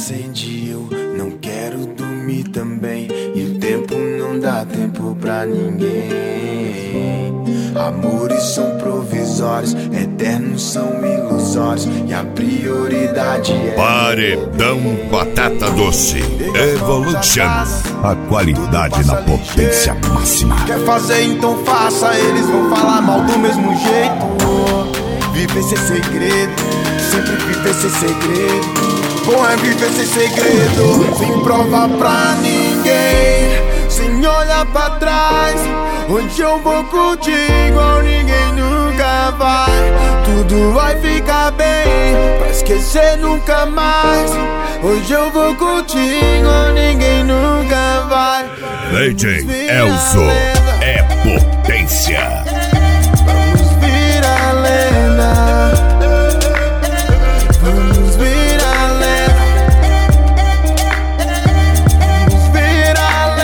acende, eu não quero dormir também. E o tempo não dá tempo pra ninguém. Amores são provisórios, eternos são ilusórios. E a prioridade é Paredão Batata Doce Evolution. A qualidade na potência máxima. Quer fazer, então faça. Eles vão falar mal do mesmo jeito. Viver sem segredo, sempre viver sem segredo. Bom é viver sem segredo, sem prova pra ninguém, sem olhar pra trás. Hoje eu vou curtir igual ninguém nunca vai. Tudo vai ficar bem, pra esquecer nunca mais. Hoje eu vou curtir igual ninguém nunca vai. DJ Elzo é potência. Vamos virar lenda. Vamos virar lenda. Vamos virar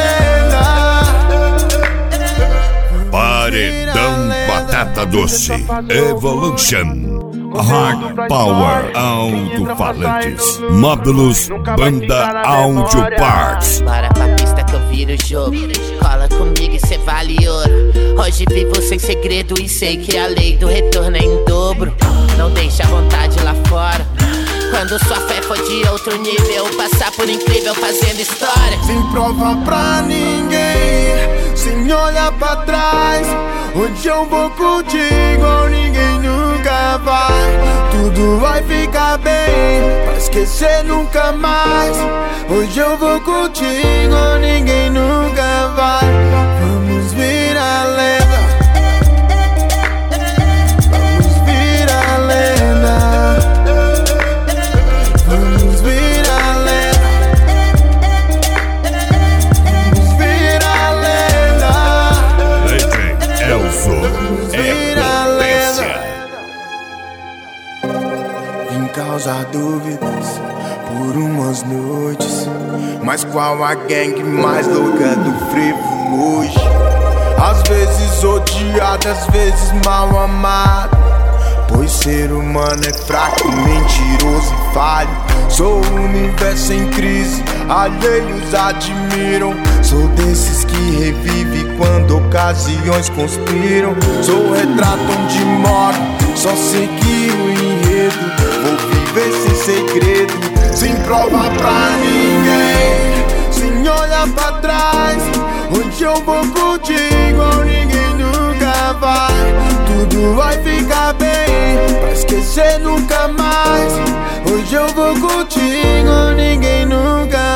lenda. Paredão Batata Doce Evolution. Hard Power Alto-Falantes. Módulos Banda Audio Parts. Bora pra pista que eu viro o jogo. Cola comigo e cê vale ouro. Hoje vivo sem segredo e sei que a lei do retorno é em dobro. Não deixa a vontade lá fora. Quando sua fé for de outro nível, passar por incrível fazendo história. Sem prova pra ninguém, sem olhar pra trás. Hoje eu vou curtir igual ninguém nunca vai. Tudo vai ficar bem, pra esquecer nunca mais. Hoje eu vou curtir igual ninguém nunca vai. Vamos virar lenda. Vamos virar lenda. Vamos virar lenda. Vamos virar lenda. DJ Elzo é potência. Vim causar dúvidas por umas noites. Mas qual a gangue mais louca do frevo hoje? Às vezes odiado, às vezes mal amado. Pois ser humano é fraco, mentiroso e falho. Sou o universo em crise, alheios admiram. Sou desses que revive quando ocasiões conspiram. Sou o retrato onde moro, só seguir o enredo. Vou viver sem segredo, sem prova pra ninguém, sem olhar pra trás. Hoje eu vou curtir igual ninguém nunca vai. Tudo vai ficar bem, pra esquecer nunca mais. Hoje eu vou curtir igual ninguém nunca